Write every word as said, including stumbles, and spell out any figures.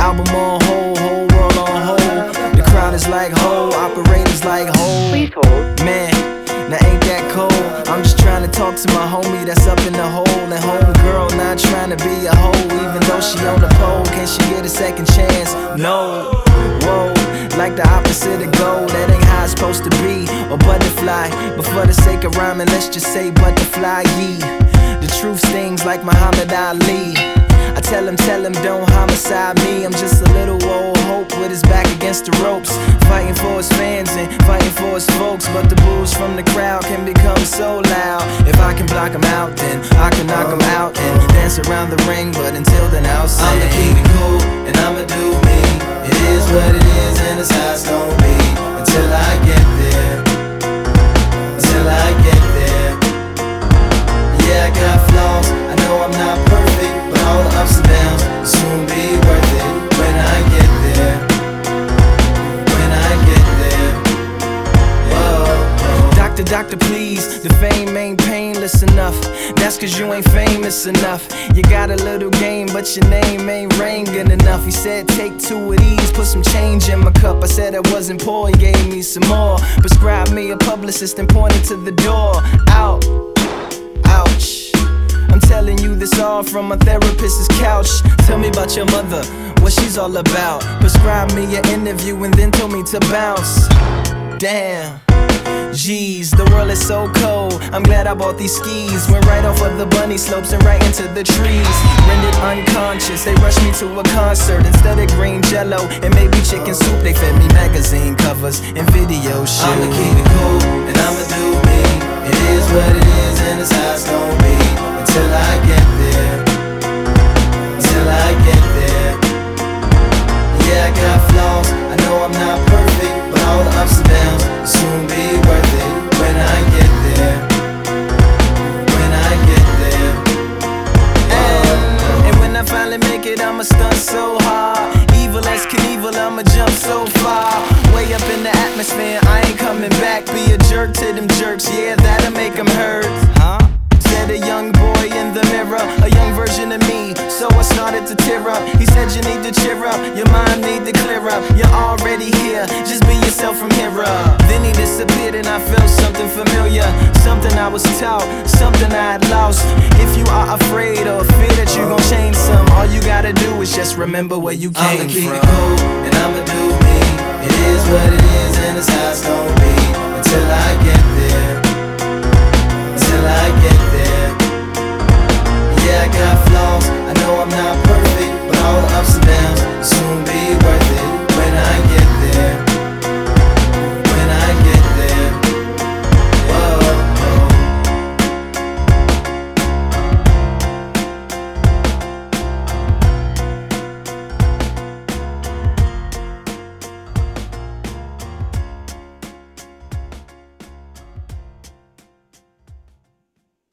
Album on hold, whole world on hold. The crowd is like hold, operators like hold. Please hold. Man, now ain't that cold? I'm just trying to talk to my homie that's up in the hole. And homegirl not trying to be a hoe, even though she on the pole. Can she get a second chance? No. Whoa, like the opposite of gold. That ain't how it's supposed to be. Or butterfly, but for the sake of rhyming, let's just say butterfly. Yee. The truth stings like Muhammad Ali. I tell him, tell him, don't homicide me. I'm just a little old hope with his back against the ropes, fighting for his fans and fighting for his folks. But the boos from the crowd can become so loud. If I can block them out, then I can knock them out and dance around the ring. But until then, I'll say I'ma keep it cool and I'ma do me. It is what it is and it's how it's gon' be until I get there. Until I get there. Yeah, I got flaws, I know I'm not perfect, but all the ups and downs will soon be worth it when I get there. When I get there. Whoa. Doctor, doctor, please, the fame ain't painless enough. That's cause you ain't famous enough. You got a little game, but your name ain't ringing enough. He said take two of these, put some change in my cup. I said I wasn't poor, he gave me some more. Prescribed me a publicist and pointed to the door. Out. Ouch. I'm telling you this all from a therapist's couch. Tell me about your mother, what she's all about. Prescribed me an interview and then told me to bounce. Damn. Jeez, the world is so cold. I'm glad I bought these skis. Went right off of the bunny slopes and right into the trees. Rendered unconscious, they rushed me to a concert. Instead of green jello and maybe chicken soup, they fed me magazine covers and video shoots. I'ma keep it cool and I'ma do me. It is what it is and it's how it's gon' be until I get there. Until I get there. Yeah, I got flaws, I know I'm not perfect, but all the ups and downs will soon be worth it when I get there. When I get there. And, and when I finally make it, I'ma stunt so hard. Evil as Knievel, I'ma jump so far. Way up in the atmosphere, I ain't coming back. Be a jerk to them jerks, yeah, that'll make them hurt. Huh? Said a young boy in the mirror, a young version of me, so I started to tear up. He said you need to cheer up, your mind need to clear up. You're already here, just be yourself from here up. Then he disappeared and I felt something familiar, something I was taught, something I had lost. If you are afraid or fear that you gon' change some, all you gotta do is just remember where you came I'ma keep from. it cool and I'ma do me. It is what it is and it's how it's gon' be until I get there. Until I get there. Yeah, I got flaws, I know I'm not perfect, but all the ups and downs